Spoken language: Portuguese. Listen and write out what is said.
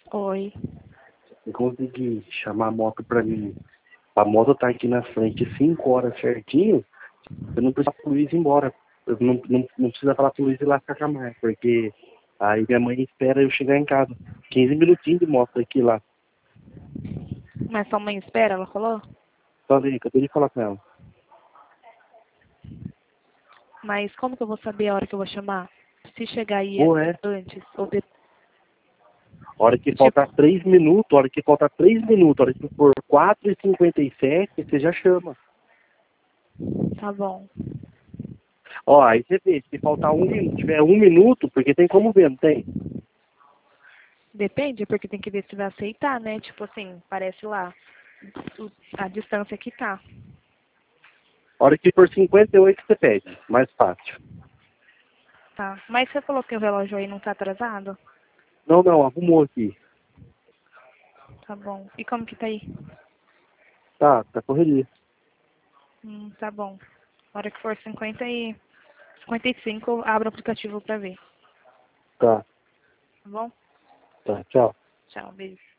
Oi. Eu consegui chamar a moto pra mim. A moto tá aqui na frente 5 horas certinho. Eu não preciso pro Luiz ir embora. Eu não precisa falar pro Luiz ir lá ficar com a Mar, porque aí minha mãe espera eu chegar em casa. 15 minutinhos de moto aqui lá. Mas sua mãe espera, ela falou? Falei, acabei de falar com ela. Mas como que eu vou saber a hora que eu vou chamar? Se chegar aí Pô, é. antes ou depois. Hora que Tipo, faltar 3 minutos, hora que faltar 3 minutos, hora que for 4h57, você já chama. tá bom. Ó, aí você vê, se faltar 1 minuto, tiver 1 minuto, porque tem como ver, não tem? Depende, porque tem que ver se vai aceitar, né? Tipo assim, parece lá a distância que tá. Hora que for 58 você pede, mais fácil. Tá. Mas você falou que o relógio aí não tá atrasado? Não, arrumou aqui. Tá bom. E como que tá aí? Tá correria. Tá bom. A hora que for 55, abra o aplicativo pra ver. Tá, Tá bom? tchau. Tchau, beijo.